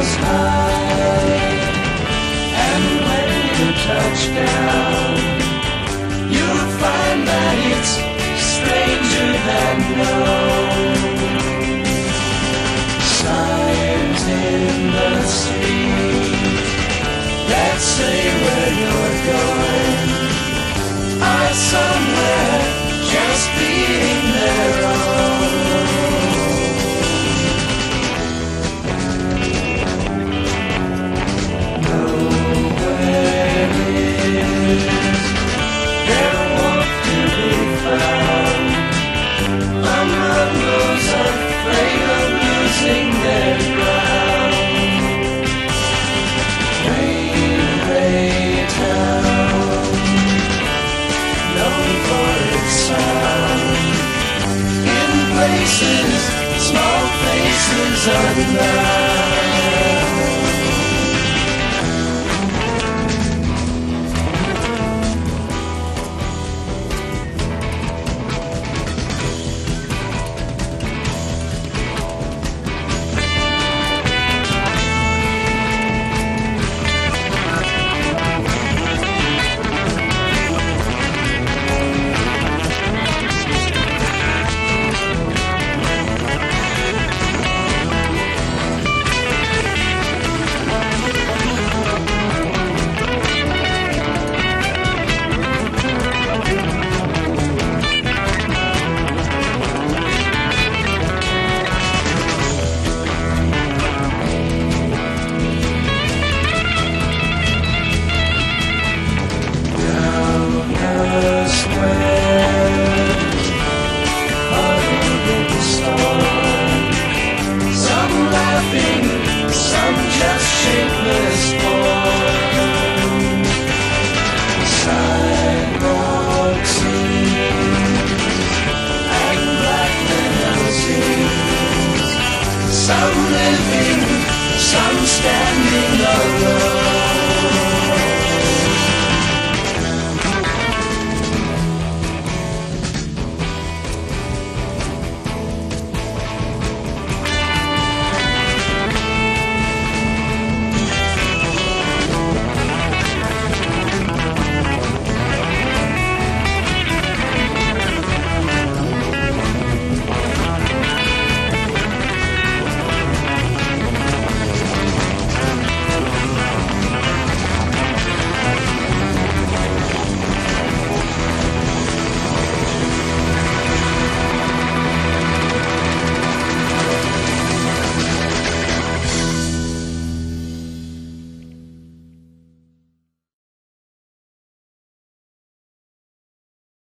goes high, and when you touch down, you'll find that it's stranger than known. Signs in the street that say where you're going are somewhere just being their own. Nowhere is there warmth to be found among those afraid of losing their ground. Railway town, known for its sound, in places, small faces unbound. Some living, some standing alone.